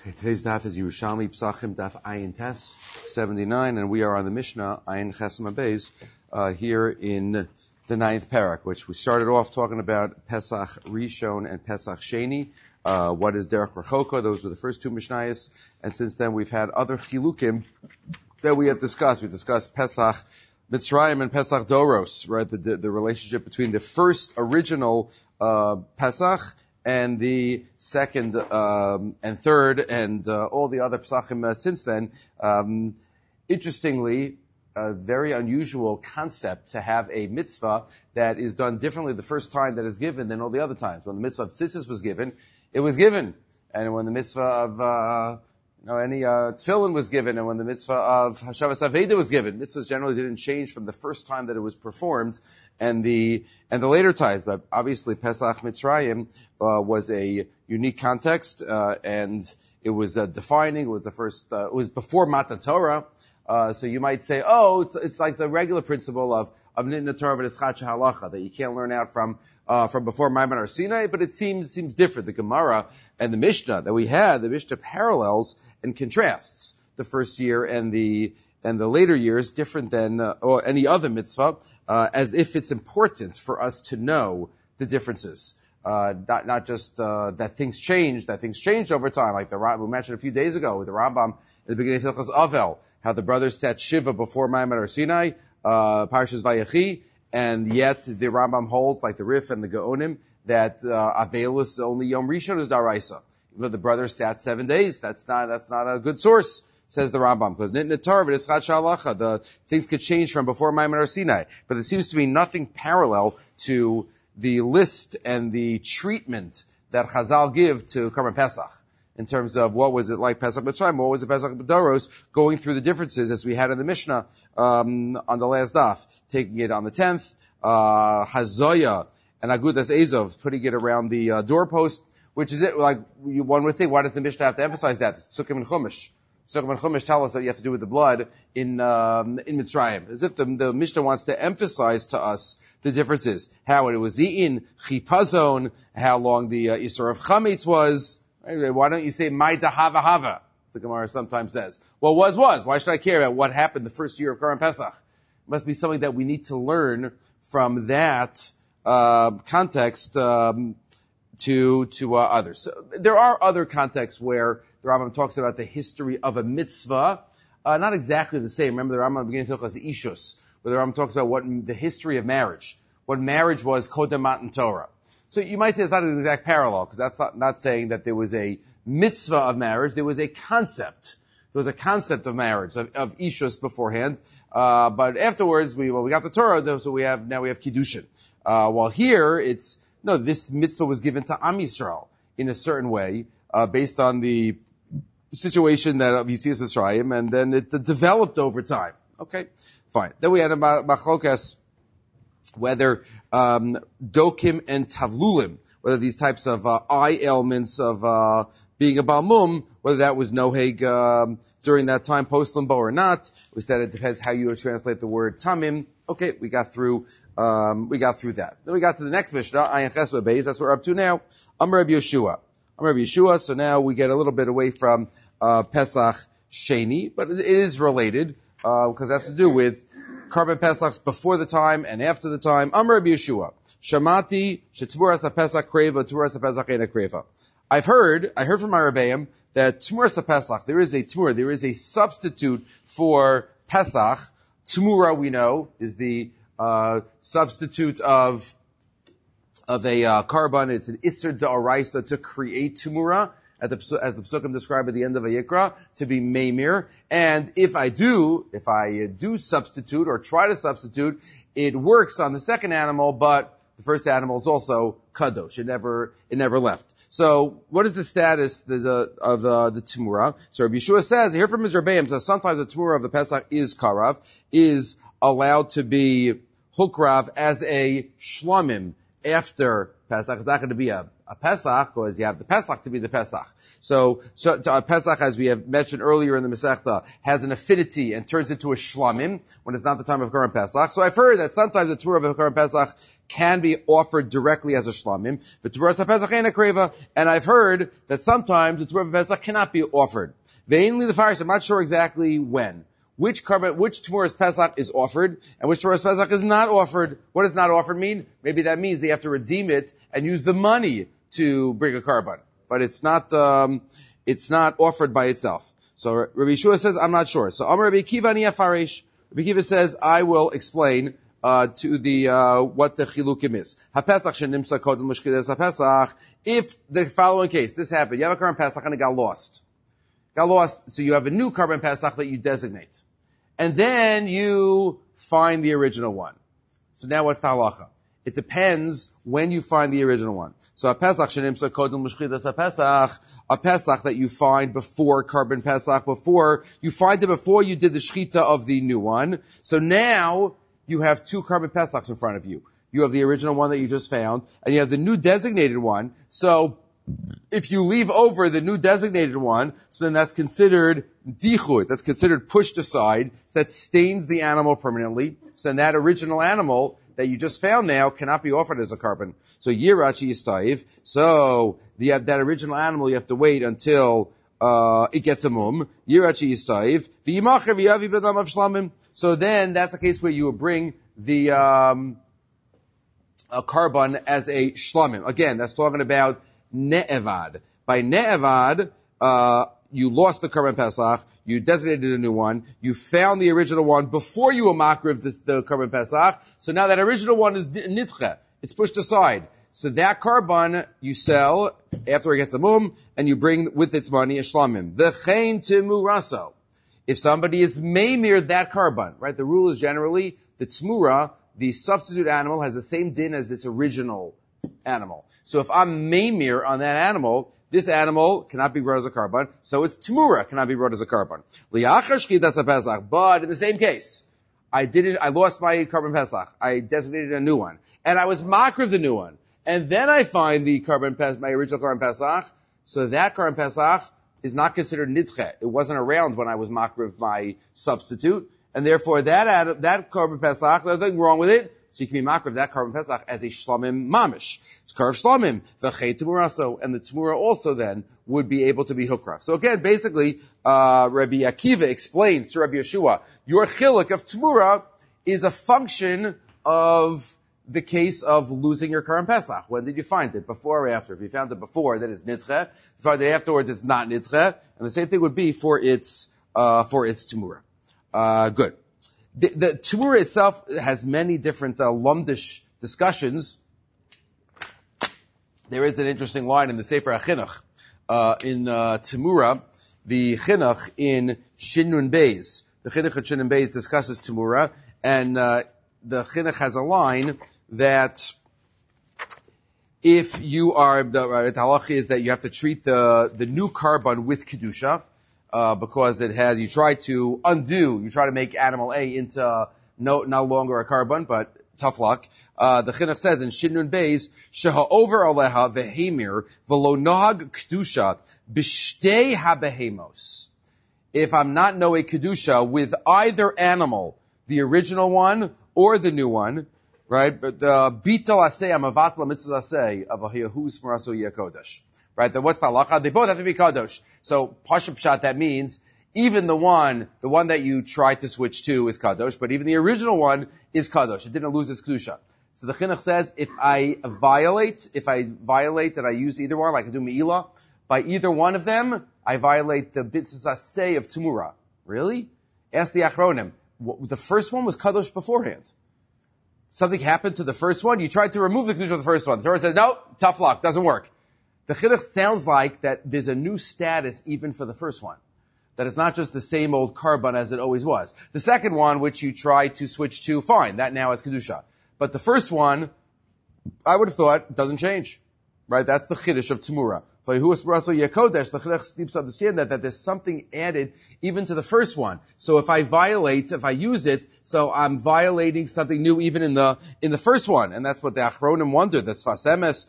Okay, today's daf is Yerushalmi Psachim Daf Ayin Tes 79, and we are on the Mishnah Ayin Chesem Beis here in the ninth parak, which we started off talking about Pesach Rishon and Pesach Sheni. What is Derech Rechoka? Those were the first two Mishnayos, and since then we've had other Chilukim that we have discussed. We discussed Pesach Mitzrayim and Pesach Doros, right? The relationship between the first original Pesach and the second and third and all the other Pesachim since then. Interestingly, a very unusual concept to have a mitzvah that is done differently the first time that is given than all the other times. When the mitzvah of tzitzis was given, it was given. And when the mitzvah of any tefillin was given, and when the mitzvah of Hashavas Aveda was given, mitzvahs generally didn't change from the first time that it was performed and the later times. But obviously Pesach Mitzrayim was a unique context, and it was defining. It was the first. It was before Matan Torah. So you might say, it's like the regular principle of Nitna Torah v'Nischat Halacha, that you can't learn out from before Maimon or Sinai, but it seems different. The Gemara and the Mishnah that we had, the Mishnah parallels and contrasts the first year and the later years, different than or any other mitzvah, as if it's important for us to know the differences. Not just that things change over time, like we mentioned a few days ago with the Rambam at the beginning of Hilchos Avel, how the brothers sat Shiva before Maimon or Sinai, Parshas Vayechi, and yet the Rambam holds, like the Rif and the Gaonim, that Avelus only Yom Rishon is Daraisa. Even though the brothers sat 7 days, that's not a good source, says the Rambam, because Nitna Torah v'Nischat Halacha, the things could change from before Maimon or Sinai. But there seems to be nothing parallel to the list and the treatment that Chazal give to Karban Pesach, in terms of what was it like Pesach Mitzrayim, what was it Pesach Doros, going through the differences as we had in the Mishnah on the last daf, taking it on the 10th, Hazoya and Agudas Ezov, putting it around the doorpost, which is it, like one would think, why does the Mishnah have to emphasize that? Sukkim and Chumash. Sukkim and Chumash tell us that you have to do with the blood in Mitzrayim, as if the Mishnah wants to emphasize to us the differences, how it was eaten, chipazon, how long the Isur of Chametz was. Why don't you say Maida Hava Hava? The Gemara sometimes says. Well, was. Why should I care about what happened the first year of Karban Pesach? It must be something that we need to learn from that context to others. So there are other contexts where the Rambam talks about the history of a mitzvah, not exactly the same. Remember the Rambam beginning to talk about Ishus, where the Rambam talks about what the history of marriage, what marriage was Kodem Matan Torah. So you might say it's not an exact parallel, because that's not saying that there was a mitzvah of marriage. There was a concept. There was a concept of marriage, of Ishus beforehand. But afterwards, we got the Torah, so we have Kiddushin. While here, this mitzvah was given to Am Yisrael in a certain way, based on the situation that of Yetzias Mitzrayim, and then it developed over time. Okay, fine. Then we had a machlokas, whether dokim and tavlulim, whether these types of eye ailments of being a balmum, whether that was noheg during that time post limbo or not. We said it depends how you translate the word tamim. Okay, we got through that. Then we got to the next Mishnah, Ayin Ches Beis. That's what we're up to now. Amar Rabbi Yeshua. So now we get a little bit away from Pesach Sheni, but it is related because it has to do with Karban Pesachs before the time and after the time. Amar Rabbi Yeshua. Shamati shetmuras haPesach kreva, tmuras haPesach ena kreva. I heard from my Rebbeim that tmuras haPesach, there is a substitute for Pesach. Tmura, we know, is the substitute of a karban. It's an Isser Da'araisa to create Tmura, as the Psukim describe at the end of Vayikra, to be Meimir. And if I do substitute or try to substitute, it works on the second animal, but the first animal is also Kadosh. It never left. So what is the status of the Tmura? So Rabbi Yeshua says, I hear from his Rebbeim, so sometimes the Tmura of the Pesach is Karav, is allowed to be Hukrav as a Shlomim, after Pesach is not going to be a Pesach, because you have the Pesach to be the Pesach. So Pesach, as we have mentioned earlier in the Masechta, has an affinity and turns into a shlamim when it's not the time of Korban Pesach. So I've heard that sometimes the Torah of Korban Pesach can be offered directly as a shlamim, but Torah Pesach ain't a kreva, and I've heard that sometimes the Torah of Pesach cannot be offered. Vainly the fires, I'm not sure exactly when. Which Tmuras Pesach is offered, and which Tmuras Pesach is not offered. What does not offered mean? Maybe that means they have to redeem it and use the money to bring a carbon. But it's not offered by itself. So Rabbi Yeshua says, I'm not sure. So Amar Rabbi Akiva ani afaresh. Rabbi Akiva says, I will explain, to the, what the chilukim is. HaPesach shenimsa kodem l'shchilas HaPesach. If the following case, this happened, you have a carbon Pesach and it got lost, so you have a new carbon Pesach that you designate. And then you find the original one. So now what's the halacha? It depends when you find the original one. So a Pesach shenimsa kodem l'shchilas HaPesach, a Pesach that you find before carbon Pesach, you find it before you did the shchita of the new one. So now you have two carbon Pesachs in front of you. You have the original one that you just found, and you have the new designated one. So if you leave over the new designated one, so then that's considered dichud, that's considered pushed aside, so that stains the animal permanently. So then that original animal that you just found now cannot be offered as a carbon. So yirachi yistaiv, so that original animal you have to wait until it gets a mum. Yirachi yistaiv, v'yimacher v'yavi b'dam av shlamim. So then that's a case where you will bring the a carbon as a shlamim. Again, that's talking about ne'evad. By ne'evad, you lost the Korban Pesach, you designated a new one, you found the original one before you were makriv the Korban Pesach, so now that original one is nitche, it's pushed aside. So that carbon you sell after it gets a mum, and you bring with its money a shlamim. V'chein timuraso. If somebody is meimir that carbon, right? The rule is generally the tmura, the substitute animal, has the same din as its original animal. So if I'm meimir on that animal, this animal cannot be brought as a carbon, so its tmura cannot be brought as a carbon. But in the same case, I lost my carbon Pesach. I designated a new one. And I was makriv the new one. And then I find my original carbon Pesach. So that carbon Pesach is not considered nidche. It wasn't around when I was makriv my substitute. And therefore that carbon Pesach, there's nothing wrong with it. So you can be makriv that carbon Pesach as a shlamim mamish. It's karv shlamim, v'chei temuraso, and the temura also then would be able to be hukraf. So again, basically, Rabbi Akiva explains to Rabbi Yeshua, your chiluk of temura is a function of the case of losing your carbon Pesach. When did you find it? Before or after? If you found it before, then it's nidche. If you found it afterwards, it's not nidche. And the same thing would be for its temura. Good. The Tumura itself has many different lumdish discussions. There is an interesting line in the Sefer HaChinuch in Tumura, the Chinuch in Shinun Beis. The Chinuch in Shinun Beis discusses Tumura, and the Chinuch has a line that if you are, the halach is that you have to treat the new carbon with Kedusha, because you try to make animal A into no longer a carbon, but tough luck. The Chinuch says in Shinun Beis, Sheha over aleha vehemir velo nohag kedusha b'shtei habehemos. If I'm not knowing kedusha with either animal, the original one or the new one, right? But the bital aseh amavatla mitzvah aseh of ahiyahus maraso yakodesh. Right, what's the halacha? They both have to be kadosh. So, pashut pshat, that means, even the one that you tried to switch to is kadosh, but even the original one is kadosh. It didn't lose its kedusha. So the chinuch says, if I violate and I use either one, like I do me'ilah, by either one of them, I violate the bitzas aseh of temura. Really? Ask the achronim. The first one was kadosh beforehand. Something happened to the first one, you tried to remove the kedusha of the first one. The Torah says, no, tough luck, doesn't work. The chinuch sounds like that there's a new status even for the first one. That it's not just the same old carbon as it always was. The second one, which you try to switch to, fine, that now is kedusha. But the first one, I would have thought, doesn't change. Right? That's the chiddush of Tamura. For Yehuas B'Raso Yekodesh, the chiddush seems to understand that there's something added even to the first one. So if I use it, so I'm violating something new even in the first one. And that's what the Achronim wonder. The Sfas Emes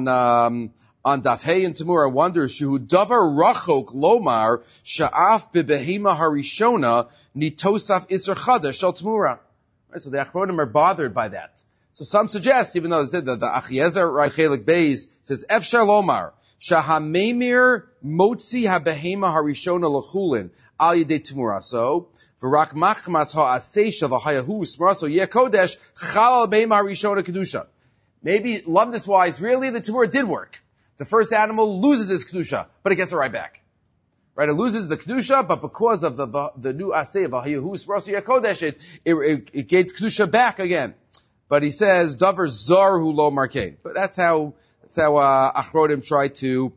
on Daf Hey and Tamura wonders, Shehu Davar Rachok Lomar Sha'af Bebehema Harishona Nitosaf Isser Chadash Shal Tamura. Right? So the Achronim are bothered by that. So some suggest, even though the Achiezer, right, Chelik Beis, says, Efshar Lomar, Shahamemir Motzi HaBehema Harishona Lechulin, Al Yedei Tamura. So, V'rak Machmas Ha'aseh Shavahayahu Smaraso Yekodesh, Chal Al Behema Harishona Kedusha. Maybe, lumdus-wise, really the Tamura did work. The first animal loses its Kedusha, but it gets it right back. Right, it loses the Kedusha, but because of the new Aseh of Hayahu Smaraso Yekodesh, it gains Kedusha back again. But he says, Davar Zarhu Lo Markein. But that's how Achronim try to,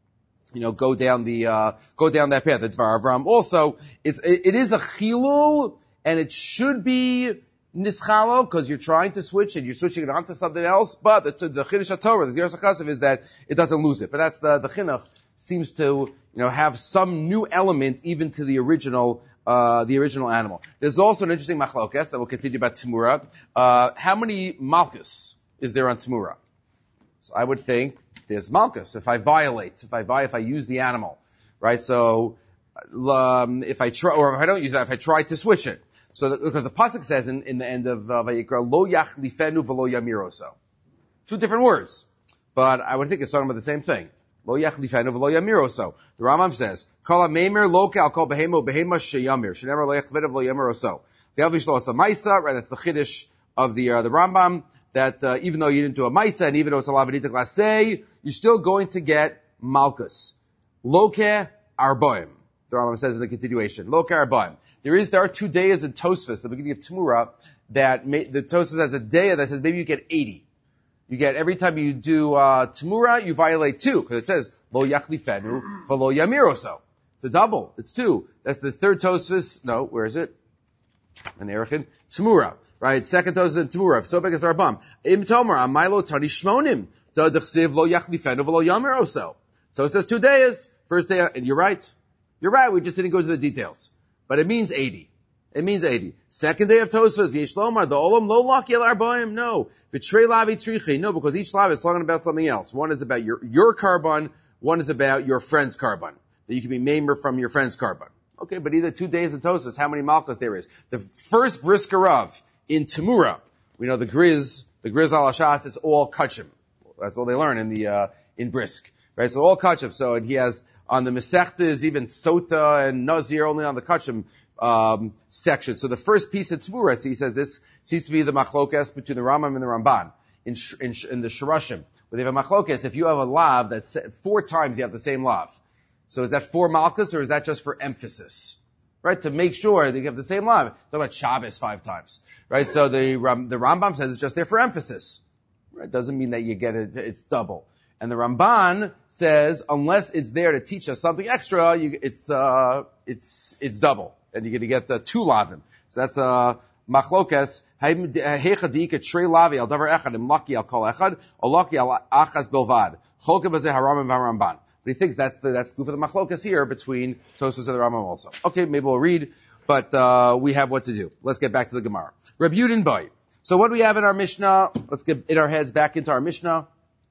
go down that path. The Dvar Avram also, it is a chilul, and it should be nischalo, because you're trying to switch, and you're switching it onto something else, but the Chiddush HaTorah, the Zeras HaChasav, is that it doesn't lose it. But that's the chinuch seems to, have some new element even to the original animal. There's also an interesting machlokes that we'll continue about Tamura. How many malchus is there on Tamura? So I would think there's malchus if I use the animal, right? So, if I try, or if I don't use that, if I try to switch it. So, because the pasuk says in the end of Vayikra, lo yachlifenu v'lo yamiroso. Two different words. But I would think it's talking about the same thing. Lo yachlifenu v'lo yamiroso. The Rambam says, Kol ha-meimer loke al kol behemo behema sheyamir. Shenever lo yachlifenu v'lo yamiroso. V'yalvish lo asa maisa, right? That's the chiddush of the Rambam, that, even though you didn't do a maisa, and even though it's a lavadita glasei, you're still going to get malchus. Loke arboim. The Rambam says in the continuation. Loke arboim. There are 2 days in Tosfos, the beginning of Tamura, that the Tosfos has a day that says maybe you get 80. You get, every time you do Tamura, you violate 2, because it says, Lo yachlifenu v'lo yamiroso. It's a double. It's 2. That's the third Tosfos. No, where is it? An Erechin. Tamura. Right? Second Tosfos in Tamura. So big as Arbam. Im Tomer, Amailo Tani Shmonim. Da dechsiv lo yachlifenu v'lo yamiroso. So it says 2 days. First day, and you're right. You're right, we just didn't go to the details. But it means 80. It means 80. Second day of Tosfos, Yesh Lomar, the Olam lo laki el arbaim. No. V'trei lavi tzrichi. No, because each lav is talking about something else. One is about your carbon, one is about your friend's carbon. That you can be maimer from your friend's carbon. Okay, but either 2 days of Tosfos, how many malchus there is. The first briskarav in Tamura, we know the Griz al Hashas, it's all kachim. That's all they learn in brisk. Right? So all kachim. So, and he has, on the Masechtas, even Sota and Nazir, only on the kachim, section. So the first piece of Tamura, so he says this seems to be the machlokas between the Rambam and the Ramban in the Shirashim. Where they have a machlokas, if you have a lav that's 4 times you have the same lav. So is that 4 malchus or is that just for emphasis? Right? To make sure that you have the same lav. Talk about Shabbos 5 times. Right? So the Rambam says it's just there for emphasis. Right? Doesn't mean that you get it, it's double. And the Ramban says, unless it's there to teach us something extra, it's double. And you're going to get 2 lavim. So that's machlokas. Heichadika trei lavi al davar echad im laki al kol echad or laki al achas belvad. Cholka bazeh haramim v'Ramban. But he thinks that's good for the machlokas here between Tosfos and the Rambam also. Okay, maybe we'll read, but we have what to do. Let's get back to the Gemara. Reb Yudin Bai. So what do we have in our Mishnah? Let's get in our heads back into our Mishnah.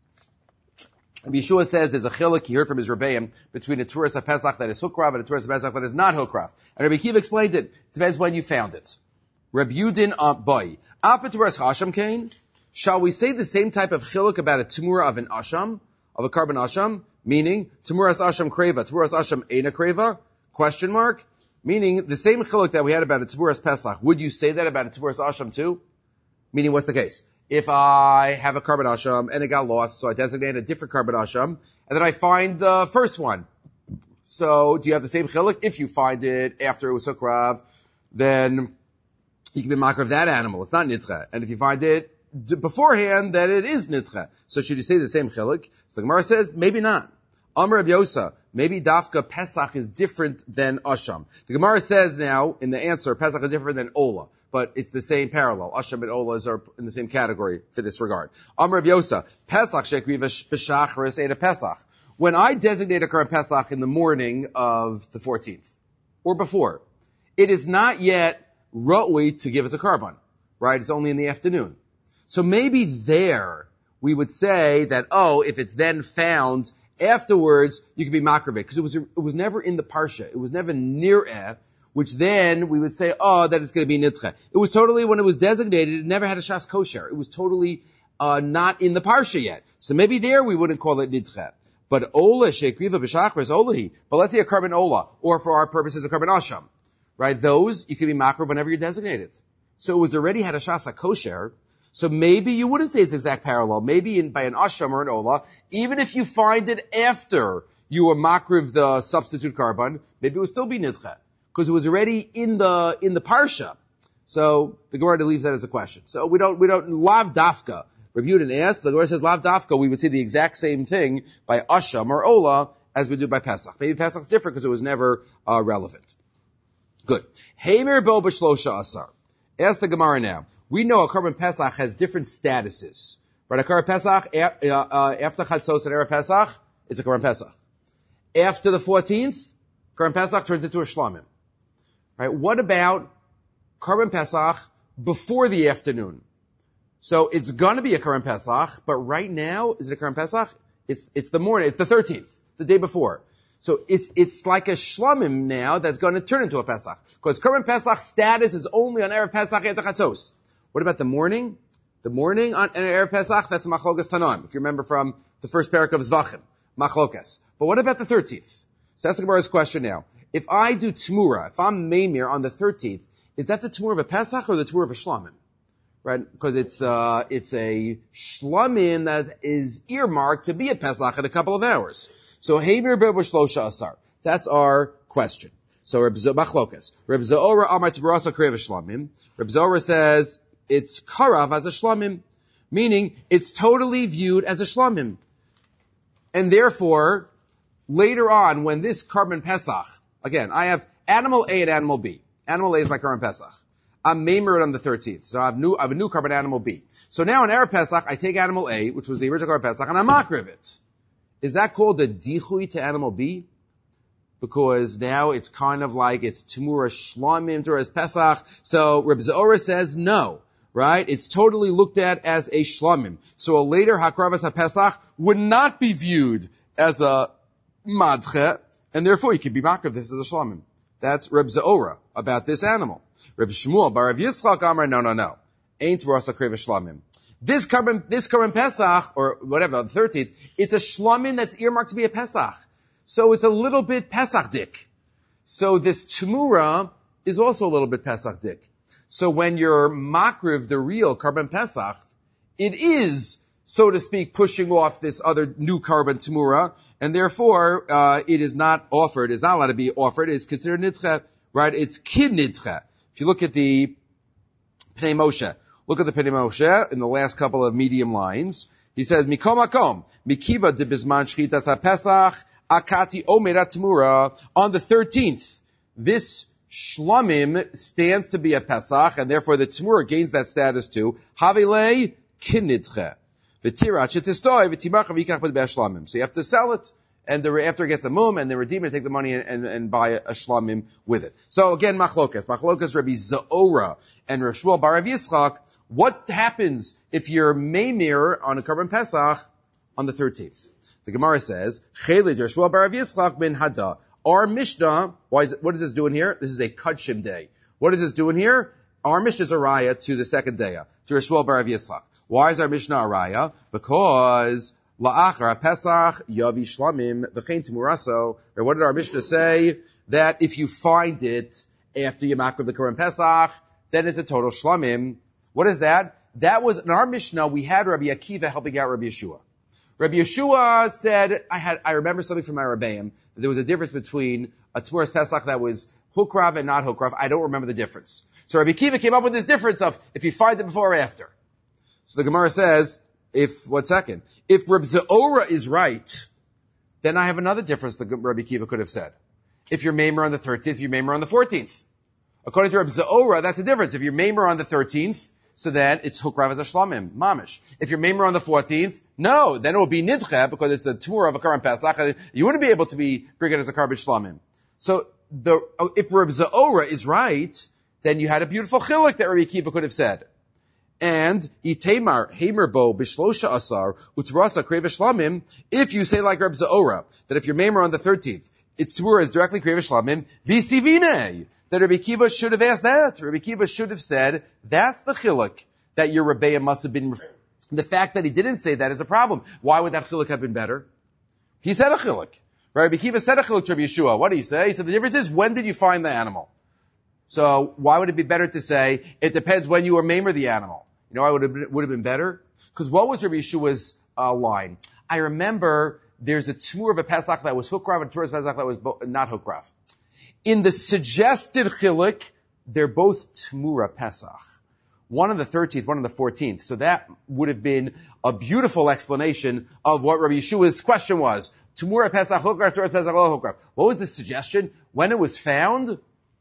Yeshua says there's a chiluk, he heard from his Rebbeim, between a Turas HaPesach that is hukrav and a Turas HaPesach that is not hukrav. And Rabbi Kiva explained it. Depends when you found it. Reb Yudin Bai. Apa Turas HaAsham Kain. Shall we say the same type of chiluk about a Tumura of an Asham, of a carbon Asham? Meaning, Tumuras Asham Kreva, Tumuras Asham Eina Kreva? Question mark? Meaning, the same chiluk that we had about a Turas Pesach, would you say that about a Turas Asham too? Meaning, what's the case? If I have a carbon asham and it got lost, so I designate a different carbon asham, and then I find the first one. So, do you have the same chiluk? If you find it after it was hukrav, then you can be makar of that animal. It's not nitcha. And if you find it beforehand, then it is nitcha. So should you say the same chiluk? So the Gemara says, maybe not. Amar Rabbi Yosa, maybe Dafka Pesach is different than Asham. The Gemara says now, in the answer, Pesach is different than Ola, but it's the same parallel. Asham and Olas are in the same category for this regard. Amar Rabbi Yosa, Pesach Shekriva B'Shachris Eda Pesach. When I designate a Karban Pesach in the morning of the 14th, or before, it is not yet Ra'ui to give us a Karban, right? It's only in the afternoon. So maybe there, we would say that, if it's then found afterwards, you could be makrivit, because it was never in the parsha. It was never nir'eh, which then we would say, that it's going to be nidche. It was totally, when it was designated, it never had a shas kosher. It was totally, not in the parsha yet. So maybe there we wouldn't call it nidche. But ola shekriva b'shachris olahi. But let's say a Karban ola, or for our purposes, a Karban asham. Right? Those, you can be makriv whenever you're designated. So it was already had a shas kosher. So maybe you wouldn't say it's exact parallel. Maybe by an asham or an ola, even if you find it after you were makriv the substitute Karban, maybe it would still be nidche, because it was already in the parsha. So the Gemara leaves that as a question. So we don't lav dafka. Rabbi Yudin asked, the Gemara says lav dafka, we would say the exact same thing by asham or ola as we do by Pesach. Maybe Pesach's different because it was never relevant. Good. Heimer bo b'shlosha asar. Ask the Gemara now. We know a Karban Pesach has different statuses. Right? A Karban Pesach, after Chatzos and Erev Pesach, it's a Karban Pesach. After the 14th, Karban Pesach turns into a Shlamim. Right? What about Karban Pesach before the afternoon? So it's gonna be a Karban Pesach, but right now, is it a Karban Pesach? It's the morning, it's the 13th, the day before. So it's like a Shlamim now that's gonna turn into a Pesach. Because Karban Pesach status is only on Erev Pesach after Chatzos. What about the morning? The morning on Erev Pesach, that's Machlokas Tanaim. If you remember from the first parak of Zvachim, Machlokas. But what about the 13th? So that's the Gemara's question now. If I do Tmura, if I'm Meimir on the 13th, is that the Tmura of a Pesach or the Tmura of a Shlamim? Right? Because it's a Shlamim that is earmarked to be a Pesach in a couple of hours. So Heimir Be'er Shlosha Asar. That's our question. So Machlokas. Reb Zora Amar Tbarasa Krev Shlamim. Reb Zora says, it's karav as a shlamim, meaning it's totally viewed as a shlamim. And therefore, later on, when this Karban Pesach, again, I have animal A and animal B. Animal A is my Karban Pesach. I'm maimer on the 13th, so I have a new Karban animal B. So now in Erev Pesach, I take animal A, which was the original Karban Pesach, and I makriv it. Is that called a dichui to animal B? Because now it's kind of like it's Tumura Shlamim, Turas Pesach. So Reb Zora says no. Right? It's totally looked at as a shlamim. So a later Hakravas HaPesach would not be viewed as a madche, and therefore you can be makriv this as a shlamim. That's Reb Zora about this animal. Reb Shmuel bar Rav Yitzchak Amar, no. Ain't rasa krev shlamim. This Karban Pesach, or whatever, the 13th, it's a shlamim that's earmarked to be a Pesach. So it's a little bit Pesach dik. So this Tmura is also a little bit Pesach dik. So when you're makriv, the real Karban Pesach, it is, so to speak, pushing off this other new Karban Tmura, and therefore, it is not offered, it's not allowed to be offered, it's considered nidche, right? It's kid nidche. If you look at the Pnei Moshe, in the last couple of medium lines, he says, Mikom Makom, Mikiva de Bizman Shchitas HaPesach, Akati Omerat Tmura, on the 13th, this Shlamim stands to be a Pesach, and therefore the Tmura gains that status too. Havilei kinidche. V'tirat shetistoi v'timach v'yikach b'dei Shlamim. So you have to sell it, and after it gets a mum, and the redeemer take the money and buy a Shlamim with it. So again, Machlokas, Rabbi Zora, and Rav Shmuel bar Rav Yitzchak, what happens if you're Meimir on a Karban Pesach on the 13th? The Gemara says, Chelid Rav Shmuel bar Rav Yitzchak ben Hada. Our Mishnah, what is this doing here? This is a Kudshim day. What is this doing here? Our Mishnah is a raya to the second day, to Rav Shmuel bar Rav Yitzchak. Why is our Mishnah a raya? Because la'achar Pesach yavi shlamim v'chein timuraso. Or what did our Mishnah say? That if you find it after you makriv the Karban Pesach, then it's a total shlamim. What is that? That was in our Mishnah. We had Rabbi Akiva helping out Rabbi Yeshua. Rabbi Yeshua said, I remember something from my Rebbeim, that there was a difference between a Tmuras Pesach that was hukrav and not hukrav. I don't remember the difference. So Rabbi Akiva came up with this difference of if you find it before or after. So the Gemara says, if Reb Zora is right, then I have another difference that Rabbi Akiva could have said. If you're Maimer on the 13th, you're Maimer on the 14th. According to Rabbi Za'ora, that's a difference. If you're Maimer on the 13th, so then it's Hukrav as a Shlamim, Mamish. If you're Maimer on the 14th, no, then it will be Nidche, because it's a Tumur of a Karban Pesach, and you wouldn't be able to bring it as a Karban Shlamim. So, if Rabbi Za'ora is right, then you had a beautiful chiluk that Rabbi Akiva could have said. And Itamar Hamerbo Bishlosha Asar Utrasa Kreva Shlamim, if you say like Rabbi Za'ora, that if you're Maimer on the 13th, it's Tumur is directly Kreva Shlamim, Visivine, that Rabbi Akiva should have asked that. Rabbi Akiva should have said, that's the chiluk that your Rebbeim must have been. The fact that he didn't say that is a problem. Why would that chiluk have been better? He said a chiluk. Rabbi Akiva said a chiluk to Rabbi Yeshua. What did he say? He said the difference is, when did you find the animal? So why would it be better to say, it depends when you were maimer the animal? You know why would have been better? Because what was Rabbi Yeshua's line? I remember there's a tumur of a Pesach that was hukrav and a tumur of Pesach that was not hukrav. In the suggested chiluk, they're both Tmura Pesach. One on the 13th, one on the 14th. So that would have been a beautiful explanation of what Rabbi Yeshua's question was. Tmura Pesach, Hukrav, Tmura Pesach, lo Hukrav. What was the suggestion? When it was found,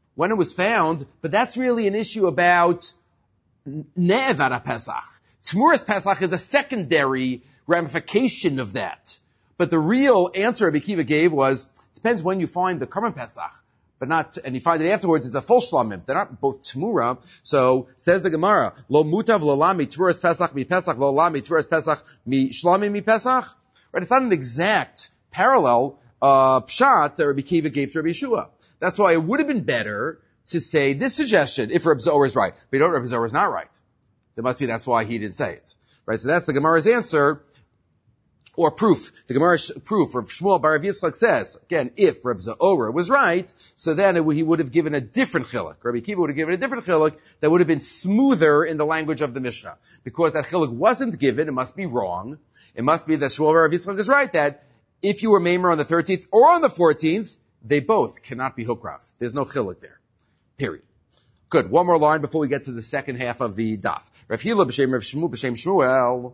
but that's really an issue about Ne'evad Pesach. Tmuras Pesach is a secondary ramification of that. But the real answer Rabbi Akiva gave was, depends when you find the Karban Pesach. But not, and you find it afterwards, it's a full shlamim. They're not both tmura. So, says the Gemara, lo mutav lo lami tmuras pesach mi pesach, lo lami tmuras pesach mi shlamim mi pesach. Right? It's not an exact parallel, pshat that Rabbi Akiva gave to Rabbi Yeshua. That's why it would have been better to say this suggestion, if Rabbi Zohar is right. But you know Rabbi Zohar is not right. It must be that's why he didn't say it. Right? So that's the Gemara's answer. Or proof. The Gemara's proof of Shmuel Bar Rav Yitzchak says, again, if Reb Za'ora was right, so then he would have given a different chiluk. Rabbi Akiva would have given a different chiluk that would have been smoother in the language of the Mishnah. Because that chiluk wasn't given, it must be wrong. It must be that Shmuel Bar Rav Yitzchak is right, that if you were Maimer on the 13th or on the 14th, they both cannot be hukrav. There's no chiluk there. Period. Good. One more line before we get to the second half of the daf. Rav Hila b'shem Rav Shmuel.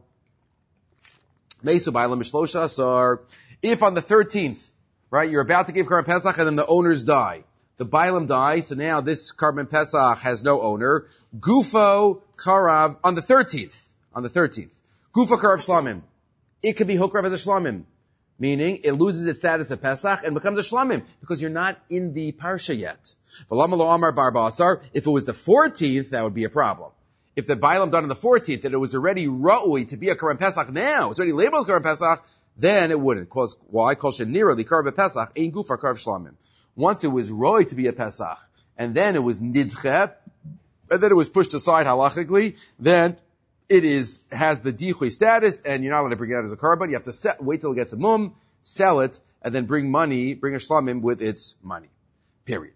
If on the 13th, right, you're about to give Karban Pesach and then the owners die. The Bailam die, so now this Karban Pesach has no owner. Gufo Karav on the 13th. Gufo Karav Shlamim. It could be Hukrav as a Shlamim. Meaning, it loses its status of Pesach and becomes a Shlamim, because you're not in the Parsha yet. If it was the 14th, that would be a problem. If the Bailam done on the 14th, that it was already Ra'ui to be a Karban Pesach now, it's already labeled as Karban Pesach, then it wouldn't. Why? Kol Shenira li Karban Pesach, ein Gufar Karv Shlamim. Once it was Ra'ui to be a Pesach, and then it was Nidche, and then it was pushed aside halachically, then it has the Dichui status, and you're not allowed to bring it out as a Karban. You have to wait till it gets a Mum, sell it, and then bring a Shlamim with its money. Period.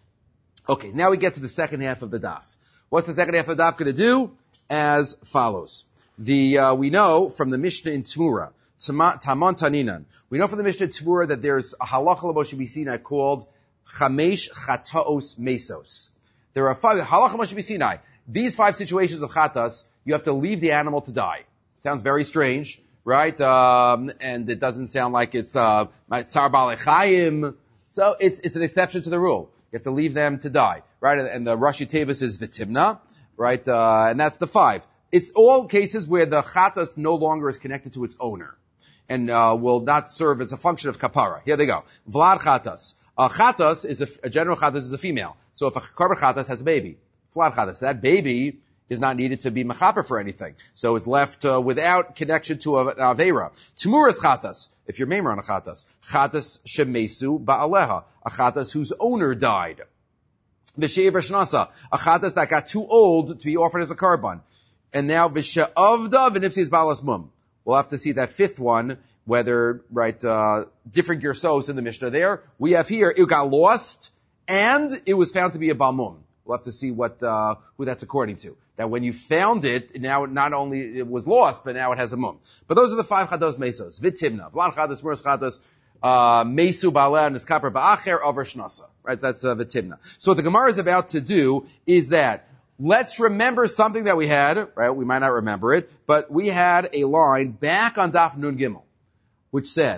Okay, now we get to the second half of the daf. What's the second half of the daf going to do? As follows. We know from the Mishnah in Tmura, Tamon Taninan, we know from the Mishnah in Tmura that there's a halacha l'Moshe Sinai called Chamesh Chataos Mesos. There are 5, halacha Moshe Sinai. These 5 situations of chatas, you have to leave the animal to die. Sounds very strange, right? And it doesn't sound like it's, Tsar Balechayim. So it's an exception to the rule. You have to leave them to die, right? And the Rashi Tevis is Vitimna, right? And that's the 5. It's all cases where the chatas no longer is connected to its owner, and will not serve as a function of kapara. Here they go. Vlad chatas. Chatas is a general chatas is a female. So if a karban chatas has a baby, Vlad chatas, that baby is not needed to be mechaper for anything. So it's left without connection to an aveira. Tmuras chatas, if you're maimer on a chatas. Chatas shemesu ba'aleha, a chatas whose owner died. V'she'ever shnasa, a chatas that got too old to be offered as a karban. And now v'she'avda v'nipsis ba'alas mum. We'll have to see that 5th one, whether, right, different gersos in the Mishnah there. We have here, it got lost, and it was found to be a balmum. We'll have to see who that's according to. That when you found it, now not only it was lost, but now it has a mum. But those are the 5 chados mesos. Vitimna, vlan chadas, muras chadas, mesu ba'aleh, niskaper ba'acher, over shnasa. Right, that's vitimna. So what the Gemara is about to do is that, let's remember something that we had, right, we might not remember it, but we had a line back on Daf Nun Gimel, which said,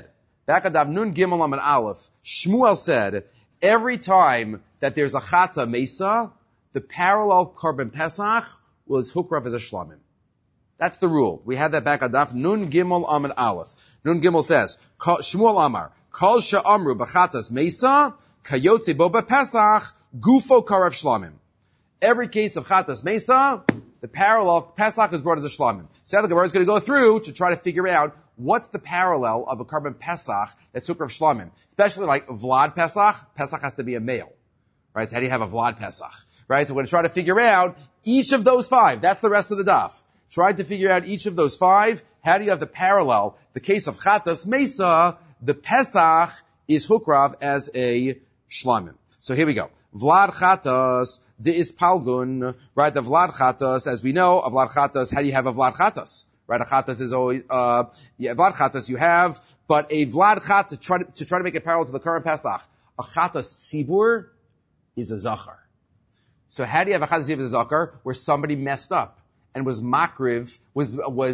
Back at Dav Nun Gimel Amud Aleph, Shmuel said, every time that there's a chata mesa, the parallel korban pesach was hukrav as a shlamim. That's the rule. We had that back at Daf Nun Gimel Amud Aleph. Nun Gimel says, Shmuel Amar, Kol she'amru b'chatas mesa, kayotze bo b'pesach, gufo karav shlamim. Every case of chatas mesa, the parallel pesach is brought as a shlamim. So now the Gemara is going to go through to try to figure out what's the parallel of a korban pesach that's hukrav shlamim. Especially like Vlad pesach. Pesach has to be a male. Right? So how do you have a Vlad pesach? Right? So we're going to try to figure out each of those five. That's the rest of the daf. Try to figure out each of those five. How do you have the parallel? The case of chatas mesa, the pesach is hukrav as a shlamim. So here we go. Vlad chatas, the ispalgun, right? The Vlad chatas, as we know, a Vlad chatas, how do you have a Vlad chatas? Right? A chatas is always, Vlad chatas you have, but a Vlad chatas, to try to make it parallel to the current Pesach, a chatas sibur is a zachar. So how do you have a chatas sibur as a zachar where somebody messed up and was makriv, was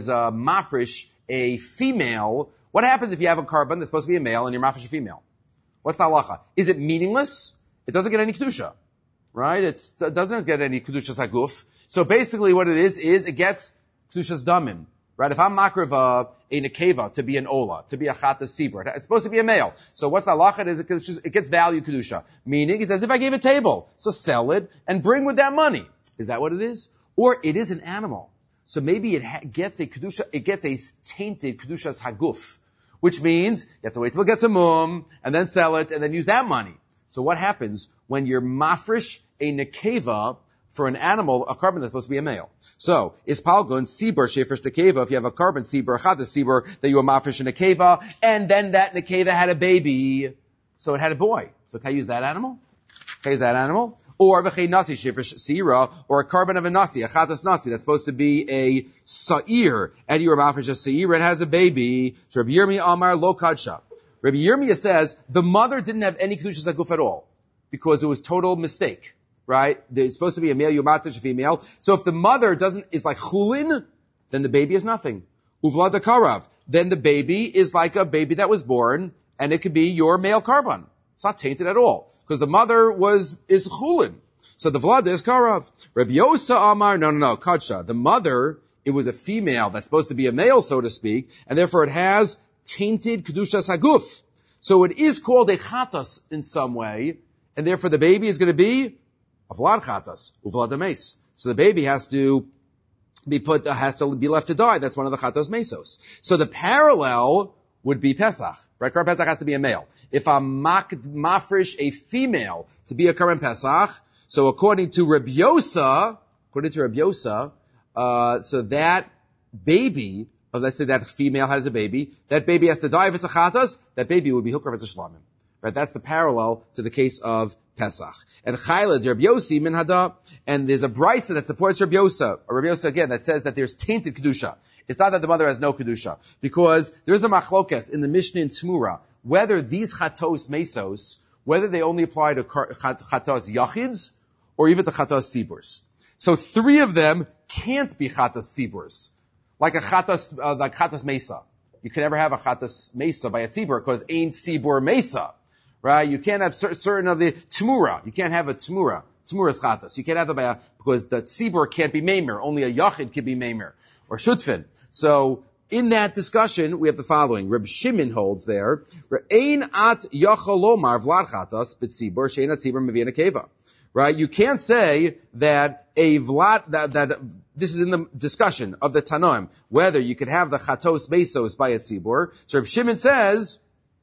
mafresh a female? What happens if you have a korban that's supposed to be a male and you're mafresh a female? What's the halacha? Is it meaningless? It doesn't get any kedusha, right? It doesn't get any kedushas haguf. So basically what it is it gets kedushas damim, right? If I'm makriv a nekeva to be an ola, to be a chatas sibur, it's supposed to be a male. So what's the halacha? It gets value kedusha. Meaning it's as if I gave a table. So sell it and bring with that money. Is that what it is? Or it is an animal. So maybe it gets a kedusha, it gets a tainted kedushas haguf, which means you have to wait till it gets a mum and then sell it and then use that money. So what happens when you're mafresh a nekeva for an animal, a korban that's supposed to be a male? So, is palgun sibur shefresh nekeva, if you have a korban sibur, chatas sibur, that you were mafresh a nekeva, and then that nekeva had a baby, so it had a boy. So can I use that animal? Or v'chei nasi shefresh sira, or a korban of a nasi, a chatas nasi, that's supposed to be a sa'ir, and you were mafresh a sa'ir, and has a baby. So Rabbi Yirmiyah Amar lo kadsha. Rabbi Yirmiyah says the mother didn't have any kedushas haguf at all because it was total mistake, right? It's supposed to be a male, yomatish, a female. So if the mother is like chulin, then the baby is nothing. Uvla de karav. Then the baby is like a baby that was born, and it could be your male korban. It's not tainted at all because the mother is chulin. So the vlad is karav. Rabbi Yosa Amar, no, kadsha. The mother, it was a female that's supposed to be a male, so to speak, and therefore it has tainted kedushas haguf. So it is called a chatas in some way, and therefore the baby is going to be a vlad chatas, uvlad ames. So the baby has to be left to die. That's one of the chatas mesos. So the parallel would be Pesach, right? Korban Pesach has to be a male. If I'm mafresh a female to be a Korban Pesach, so according to Rabbi Yosa, so that baby, let's say that female has a baby, that baby has to die if it's a chatas, that baby would be hukrav as a shlamim. Right? That's the parallel to the case of Pesach. And Chayla, Rabbi Yossi min hada, and there's a brisa that supports Rabbi Yosa again, that says that there's tainted kedusha. It's not that the mother has no kedusha, because there's a machlokes in the Mishnah in Tmura, whether these chatos mesos, whether they only apply to chatos yachids, or even to chatos siburs. So 3 of them can't be chatos siburs. Like chatas mesa. You can never have a chatas mesa by a tzibur because ain't tzibur mesa, right? You can't have certain of the tmura. You can't have a tmura. Tmura is chatas. You can't have it because the tzibur can't be meimer. Only a yachid can be meimer or shutfin. So in that discussion, we have the following. Reb Shimon holds there, ein at yachalomar vlad chatas b'tzibur she'en at tzibur mevi'en akeva. Right? You can't say that a vlad, that this is in the discussion of the Tanoim, whether you could have the chatos mesos by a tzibur. So Reb Shimon says,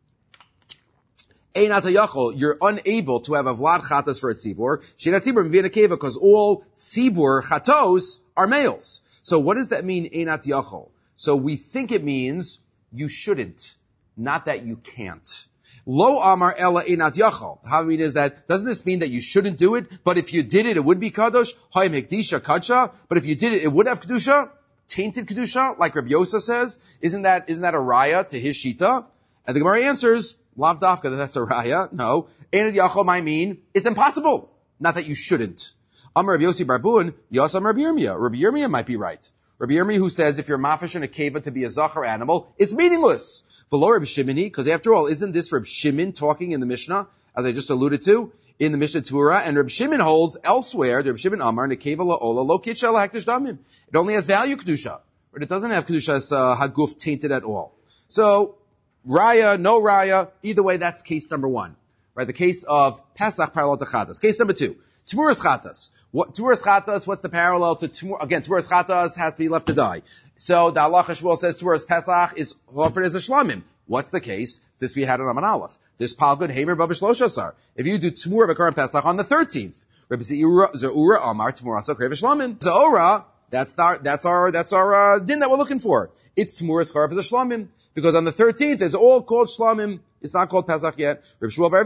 Ein ata yachol, you're unable to have a vlad chatos for a tzibur. She'en at tzibur mevi'en akeva, because all tzibur chatos are males. So what does that mean, ein at yachol? So we think it means you shouldn't, not that you can't. Lo amar ella einat yachal. How I mean is that, doesn't this mean that you shouldn't do it? But if you did it, it would be kadosh. Hayim hekdisha kadsha. But if you did it, it would have kedusha. Tainted kedusha, like Rabbi Yosa says. Isn't that a raya to his shita? And the Gemara answers, lav dafka, that's a raya. No. Einat yachal might mean, it's impossible. Not that you shouldn't. Amar Rabbi Yossi Barbun, Yosam Rabbi Yirmiyah. Rabbi Yirmiyah might be right. Rabbi Yirmiyah who says if you're mafish in a keva to be a zachar animal, it's meaningless. V'lo Reb Shimoni, because after all, isn't this Reb Shimon talking in the Mishnah, as I just alluded to, in the Mishnah Torah, and Reb Shimon holds elsewhere, Reb Shimon Amar, Nekeva la'ola, lo kitcha lahakdish damim. It only has value kedusha, but it doesn't have kedushas haguf tainted at all. So, raya, no raya, either way, that's case number one. Right, the case of Pesach parallel to Chatas. Case number two, Tmuras Chatas. Tmuras Chatas, what's the parallel to Tmuras? Again, Tmuras Chatas has to be left to die. So the Halacha Shmuel says Tmuras Pesach is offered as a shlamim. What's the case? This we had in Aman Aleph. This Palgud Hamer Babish Loshasar. If you do Tmur B'Karim Pesach on the 13th, Rabbi Ze'ura Amar Tmurasa Krev Shlamim. Ze'ura, that's our din that we're looking for. It's Tmuras Charev as a shlamim. Because on the 13th, it's all called shlamim. It's not called Pesach yet. Okay, but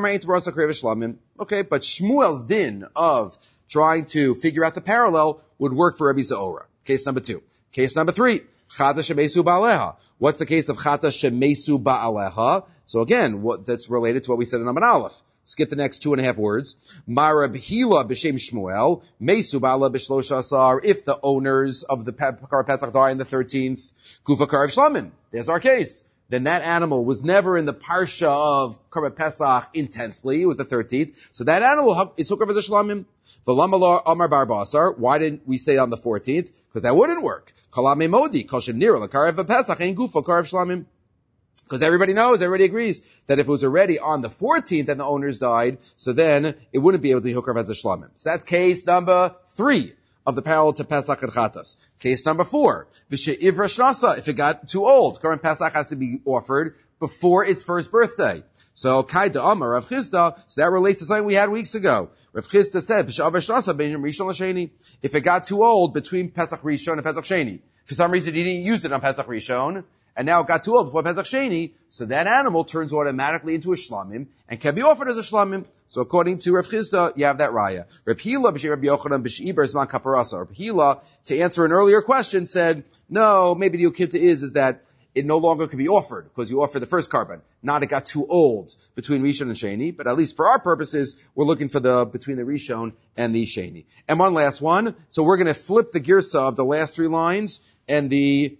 Shmuel's din of trying to figure out the parallel would work for Rabbi Ze'ora. Case number two. Case number three. Chata shemesu ba'aleha. What's the case of chata shemesu ba'aleha? So again, that's related to what we said in Aman Aleph. Skip the next 2.5 words. Marab Hila b'shem Shmuel, Mesu ba'ala b'shlosha asar, if the owners of the Karev Pesach die on the 13th, Kufa Karev Shlamim. There's our case. Then that animal was never in the parsha of Karev Pesach intensely. It was the 13th. So that animal is hooked as a Shlamim. V'lama Amar Bar Basar. Why didn't we say on the 14th? Because that wouldn't work. Kalame Modi, Kol Shenira, Karev Pesach, Ein Gufa Karev Shlamim. Because everybody knows, everybody agrees that if it was already on the 14th and the owners died, so then it wouldn't be able to be hooked as a shlamim. So that's case number 3 of the parallel to Pesach and Chatas. Case number 4, V'she'ivra shnasa, if it got too old, current Pesach has to be offered before its first birthday. So Kaida Amar Rav Chisda, so that relates to something we had weeks ago. Rav Chisda said, V'she'ivra shnasa b'nei Rishon l'Sheni. If it got too old between Pesach Rishon and Pesach Sheni, for some reason he didn't use it on Pesach Rishon, and now it got too old before Pesach Sheni, so that animal turns automatically into a shlamim, and can be offered as a shlamim. So according to Rav Chisda, you have that raya. Rav Hila, b'shei Rabbi Yochanan, b'sheiber zman kaparasa. Rav Hila, to answer an earlier question, said, no, maybe the Ukipta is that it no longer can be offered, because you offer the first carbon. Not it got too old between Rishon and Sheni, but at least for our purposes, we're looking for between the Rishon and the Sheni. And one last one, so we're gonna flip the girsa of the last 3 lines, and the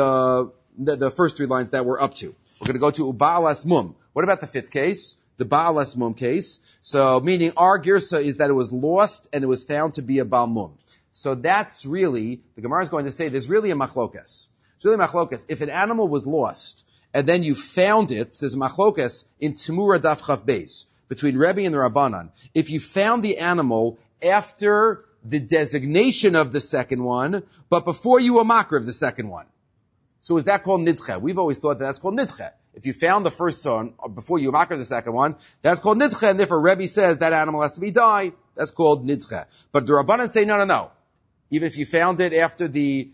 first 3 lines that we're up to. We're going to go to Ba'alas Mum. What about the 5th case? The Ba'alas Mum case. So, meaning our girsa is that it was lost and it was found to be a Baal Mum. So that's really, the Gemara is going to say, there's really a machlokas. It's really a machlokas. If an animal was lost and then you found it, there's a machlokas in Tzmura Daf Chav Beis, between Rebbe and the Rabbanan. If you found the animal after the designation of the second one, but before you were makar of the second one. So is that called nidche? We've always thought that that's called nidche. If you found the first son before you makar the second one, that's called nidche. And if a Rebbe says that animal has to be died, that's called nidche. But the Rabbanan say no. Even if you found it after the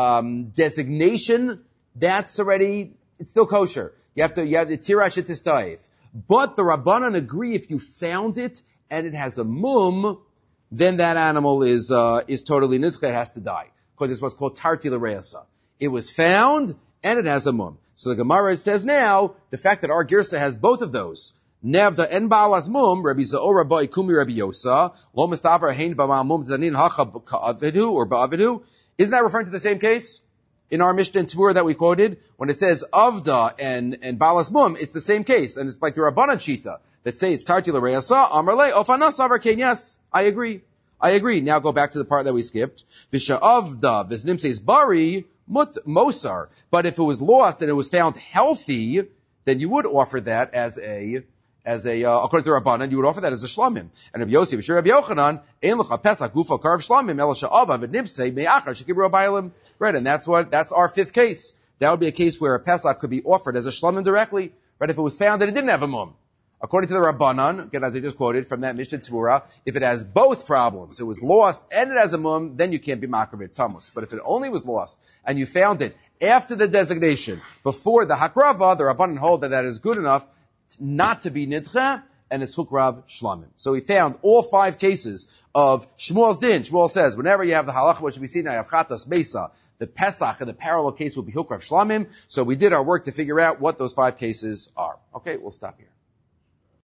designation, it's still kosher. You have the tirash tistaif. But the Rabbanan agree if you found it and it has a mum, then that animal is totally nidche. It has to die because it's what's called tarti l'reasa. It was found, and it has a mum. So the Gemara says now, the fact that our girsa has both of those, nevda en ba'alas mum, Rabbi Ze'ora ba'ikumi Rabbi Yosa, lo mistavar hein ba'al mum zanin hacha ka'avidu, or ba'avidu, isn't that referring to the same case? In our Mishnah in Tzmura that we quoted, when it says avda and ba'alas mum, it's the same case, and it's like the Rabbanan Shita, that say it's tarti l'reasa, amarle, ofanas avar ken, yes, I agree. Now go back to the part that we skipped. Visha avda, v'znim says bari, Mosar. But if it was lost and it was found healthy, then you would offer that as a according to Rabbanan, you would offer that as a shlamim. And Rabbi Yossi, B'shir Rabbi Yochanan, ein lecha pesach gufa karv shlamim el sha'ava v'nibsei me'achar shekibru abayilim. Right, and that's our 5th case. That would be a case where a pesach could be offered as a shlamim directly. Right, if it was found that it didn't have a mum. According to the Rabbanan, again, as I just quoted from that Mishnah Tzmura, if it has both problems, it was lost and it has a mum, then you can't be makar tamus. But if it only was lost and you found it after the designation, before the hakrava, the Rabbanan hold that is good enough not to be nidche, and it's hukrav shlamim. So we found all 5 cases of Shmuel's din. Shmuel says, whenever you have the halacha, which we see now, you have chatas mesa, the Pesach and the parallel case will be hukrav shlamim. So we did our work to figure out what those 5 cases are. Okay, we'll stop here.